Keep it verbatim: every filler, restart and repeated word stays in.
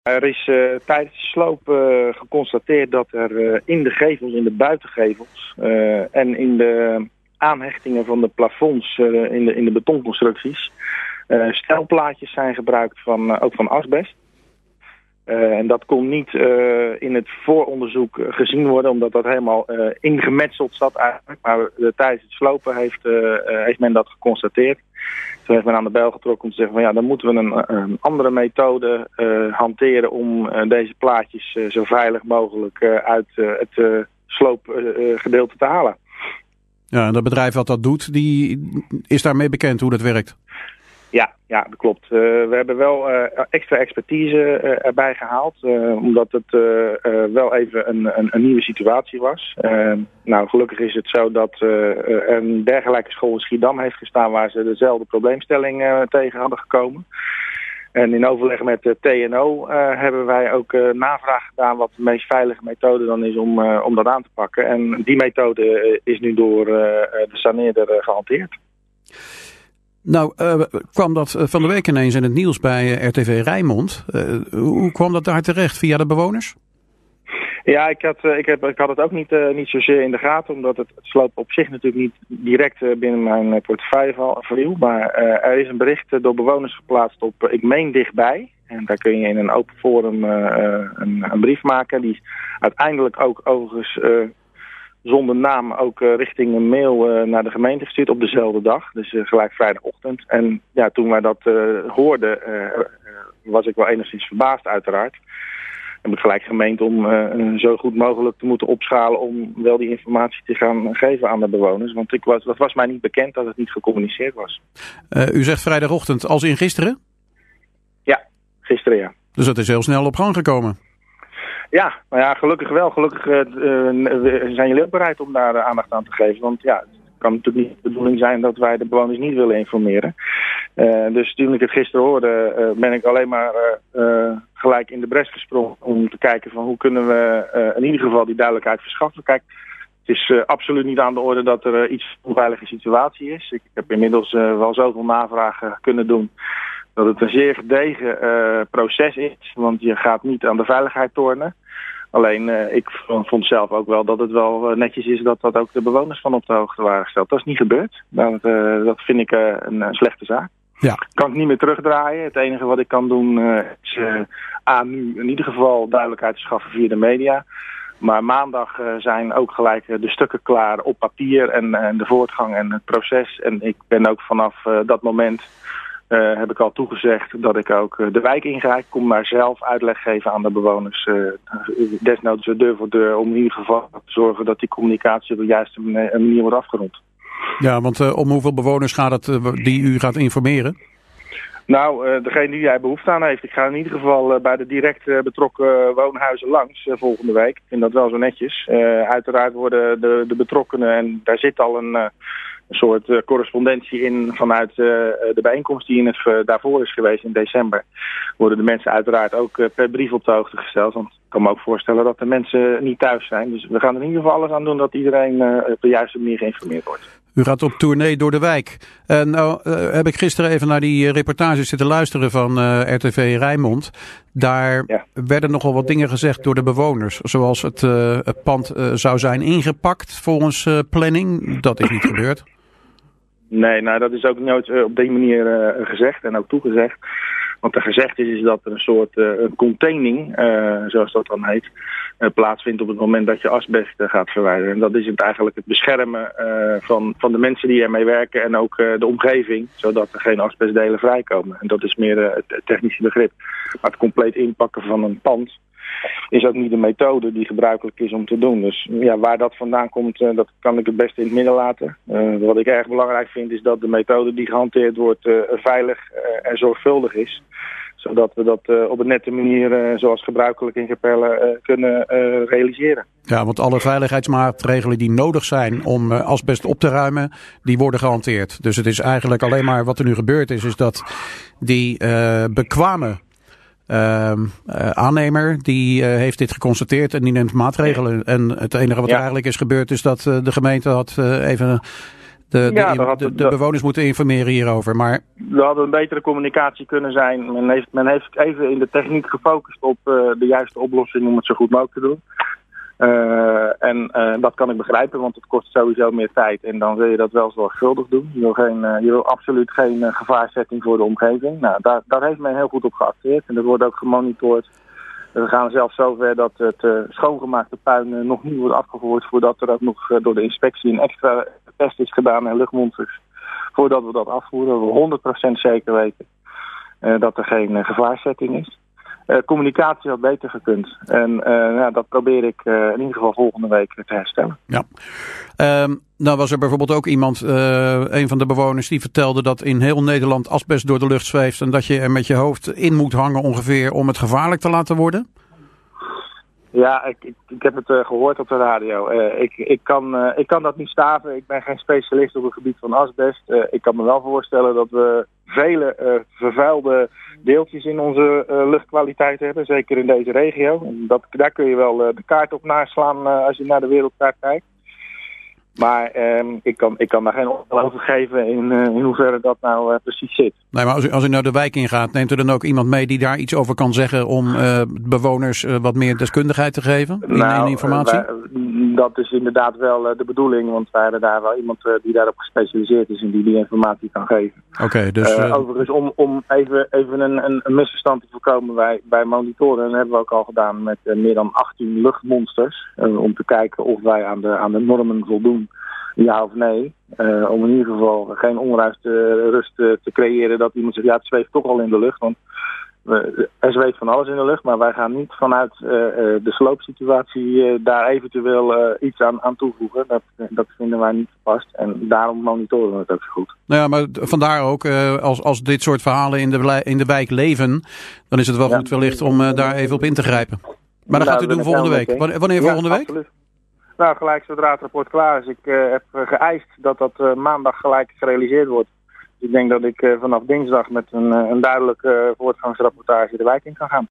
Er is uh, tijdens de sloop uh, geconstateerd dat er uh, in de gevels, in de buitengevels uh, en in de aanhechtingen van de plafonds, uh, in, de, in de betonconstructies, uh, stelplaatjes zijn gebruikt van, uh, ook van asbest. Uh, en dat kon niet uh, in het vooronderzoek gezien worden, omdat dat helemaal uh, ingemetseld zat eigenlijk. Maar uh, tijdens het slopen heeft, uh, uh, heeft men dat geconstateerd. Toen heeft men aan de bel getrokken om te zeggen van ja, dan moeten we een, een andere methode uh, hanteren om uh, deze plaatjes uh, zo veilig mogelijk uh, uit uh, het uh, sloopgedeelte uh, te halen. Ja, en dat bedrijf wat dat doet, die is daarmee bekend hoe dat werkt? Ja, ja, dat klopt. Uh, we hebben wel uh, extra expertise uh, erbij gehaald, uh, omdat het uh, uh, wel even een, een, een nieuwe situatie was. Uh, nou, gelukkig is het zo dat uh, een dergelijke school in Schiedam heeft gestaan waar ze dezelfde probleemstelling uh, tegen hadden gekomen. En in overleg met de T N O uh, hebben wij ook uh, navraag gedaan wat de meest veilige methode dan is om, uh, om dat aan te pakken. En die methode uh, is nu door uh, de saneerder uh, gehanteerd. Nou, uh, kwam dat van de week ineens in het nieuws bij uh, R T V Rijnmond. Uh, hoe kwam dat daar terecht? Via de bewoners? Ja, ik had, ik, heb, ik had het ook niet, uh, niet zozeer in de gaten, omdat het, het sloop op zich natuurlijk niet direct uh, binnen mijn uh, portefeuille viel. Maar uh, er is een bericht uh, door bewoners geplaatst op, uh, ik meen dichtbij. En daar kun je in een open forum uh, een, een brief maken. Die is uiteindelijk ook overigens uh, zonder naam ook uh, richting een mail uh, naar de gemeente gestuurd op dezelfde dag. Dus uh, gelijk vrijdagochtend. En ja, toen wij dat uh, hoorden, uh, uh, was ik wel enigszins verbaasd uiteraard. Heb ik gelijk gemeend om uh, zo goed mogelijk te moeten opschalen om wel die informatie te gaan geven aan de bewoners. Want ik was, dat was mij niet bekend dat het niet gecommuniceerd was. Uh, u zegt vrijdagochtend, als in gisteren? Ja, gisteren ja. Dus dat is heel snel op gang gekomen? Ja, nou ja, gelukkig wel. Gelukkig uh, uh, zijn jullie ook bereid om daar uh, aandacht aan te geven. Want ja, het kan natuurlijk niet de bedoeling zijn dat wij de bewoners niet willen informeren. Uh, dus toen ik het gisteren hoorde, uh, ben ik alleen maar uh, uh, gelijk in de bres gesprongen om te kijken van hoe kunnen we uh, in ieder geval die duidelijkheid verschaffen. Kijk, het is uh, absoluut niet aan de orde dat er uh, iets onveilige situatie is. Ik heb inmiddels uh, wel zoveel navragen kunnen doen dat het een zeer gedegen uh, proces is. Want je gaat niet aan de veiligheid tornen. Alleen, uh, ik vond zelf ook wel dat het wel uh, netjes is dat dat ook de bewoners van op de hoogte waren gesteld. Dat is niet gebeurd. Dat, uh, dat vind ik uh, een uh, slechte zaak. Ja. Kan ik niet meer terugdraaien. Het enige wat ik kan doen uh, is uh, A, nu in ieder geval duidelijkheid te schaffen via de media. Maar maandag uh, zijn ook gelijk uh, de stukken klaar op papier en uh, de voortgang en het proces. En ik ben ook vanaf uh, dat moment... Uh, heb ik al toegezegd dat ik ook uh, de wijk inga. Ik kom daar zelf uitleg geven aan de bewoners. Uh, desnoods deur voor deur om in ieder geval te zorgen dat die communicatie op de juiste manier wordt afgerond. Ja, want uh, om hoeveel bewoners gaat het uh, die u gaat informeren? Nou, uh, degene die jij behoefte aan heeft. Ik ga in ieder geval uh, bij de direct uh, betrokken woonhuizen langs uh, volgende week. Ik vind dat wel zo netjes. Uh, uiteraard worden de, de betrokkenen, en daar zit al een... Uh, Een soort uh, correspondentie in vanuit uh, de bijeenkomst die in het, uh, daarvoor is geweest in december. Worden de mensen uiteraard ook uh, per brief op de hoogte gesteld. Want ik kan me ook voorstellen dat de mensen niet thuis zijn. Dus we gaan er in ieder geval alles aan doen dat iedereen uh, op de juiste manier geïnformeerd wordt. U gaat op tournee door de wijk. Uh, nou uh, heb ik gisteren even naar die uh, reportages zitten luisteren van uh, R T V Rijnmond. Daar ja. werden nogal wat dingen gezegd door de bewoners. Zoals het, uh, het pand uh, zou zijn ingepakt volgens uh, planning. Dat is niet gebeurd. Nee, nou dat is ook nooit uh, op die manier uh, gezegd en ook toegezegd. Wat er gezegd is, is dat er een soort uh, een containing, uh, zoals dat dan heet, uh, plaatsvindt op het moment dat je asbest uh, gaat verwijderen. En dat is het eigenlijk het beschermen uh, van, van de mensen die ermee werken en ook uh, de omgeving, zodat er geen asbestdelen vrijkomen. En dat is meer uh, het technische begrip. Maar het compleet inpakken van een pand is ook niet de methode die gebruikelijk is om te doen. Dus ja, waar dat vandaan komt, uh, dat kan ik het beste in het midden laten. Uh, wat ik erg belangrijk vind is dat de methode die gehanteerd wordt uh, veilig uh, en zorgvuldig is. Zodat we dat uh, op een nette manier, uh, zoals gebruikelijk in Capelle, uh, kunnen uh, realiseren. Ja, want alle veiligheidsmaatregelen die nodig zijn om uh, asbest op te ruimen, die worden gehanteerd. Dus het is eigenlijk alleen maar wat er nu gebeurd is, is dat die uh, bekwame Uh, uh, aannemer die uh, heeft dit geconstateerd en die neemt maatregelen. En het enige wat ja. er eigenlijk is gebeurd is dat uh, de gemeente had uh, even De, de, ja, de, had, de, de bewoners moeten informeren hierover. Maar er had een betere communicatie kunnen zijn. Men heeft, men heeft even in de techniek gefocust op uh, de juiste oplossing om het zo goed mogelijk te doen. Uh, en uh, dat kan ik begrijpen, want het kost sowieso meer tijd. En dan wil je dat wel zorgvuldig doen. Je wil, geen, uh, je wil absoluut geen uh, gevaarzetting voor de omgeving. Nou, daar, daar heeft men heel goed op geacteerd. En dat wordt ook gemonitord. We gaan zelfs zover dat het uh, schoongemaakte puin uh, nog niet wordt afgevoerd voordat er ook nog uh, door de inspectie een extra test is gedaan en luchtmonsters. Voordat we dat afvoeren, we honderd procent zeker weten uh, dat er geen uh, gevaarzetting is. Uh, communicatie had beter gekund. En uh, ja, dat probeer ik uh, in ieder geval volgende week te herstellen. Ja. Um, nou was er bijvoorbeeld ook iemand, uh, een van de bewoners, die vertelde dat in heel Nederland asbest door de lucht zweeft en dat je er met je hoofd in moet hangen ongeveer om het gevaarlijk te laten worden. Ja, ik, ik, ik heb het uh, gehoord op de radio. Uh, ik, ik, kan, uh, ik kan dat niet staven. Ik ben geen specialist op het gebied van asbest. Uh, ik kan me wel voorstellen dat we vele uh, vervuilde deeltjes in onze uh, luchtkwaliteit hebben. Zeker in deze regio. En dat, daar kun je wel uh, de kaart op naslaan uh, als je naar de wereldkaart kijkt. Maar um, ik, kan, ik kan daar geen oordeel over geven in, uh, in hoeverre dat nou uh, precies zit. Nee, maar als u, als u naar de wijk ingaat, neemt u dan ook iemand mee die daar iets over kan zeggen om uh, bewoners uh, wat meer deskundigheid te geven in, nou, in informatie? Uh, dat is inderdaad wel uh, de bedoeling, want wij hebben daar wel iemand uh, die daarop gespecialiseerd is en die die informatie kan geven. Oké, okay, dus... Uh, uh, overigens, om, om even, even een, een, een misverstand te voorkomen, wij, wij monitoren, en dat hebben we ook al gedaan met uh, meer dan achttien luchtmonsters, uh, om te kijken of wij aan de, aan de normen voldoen. Ja of nee. Uh, om in ieder geval geen onrust uh, rust, uh, te creëren dat iemand zegt, ja, het zweeft toch al in de lucht. Want uh, er zweeft van alles in de lucht, maar wij gaan niet vanuit uh, uh, de sloopsituatie uh, daar eventueel uh, iets aan, aan toevoegen. Dat, uh, dat vinden wij niet gepast en daarom monitoren we het ook zo goed. Nou ja, maar vandaar ook, uh, als, als dit soort verhalen in de, in de wijk leven, dan is het wel ja. goed wellicht om uh, daar even op in te grijpen. Maar dat nou, gaat u doen volgende week. Wanneer, wanneer ja, volgende week? Absoluut. Nou, gelijk zodra het rapport klaar is. Ik uh, heb uh, geëist dat dat uh, maandag gelijk gerealiseerd wordt. Dus ik denk dat ik uh, vanaf dinsdag met een, uh, een duidelijke uh, voortgangsrapportage de wijk in kan gaan.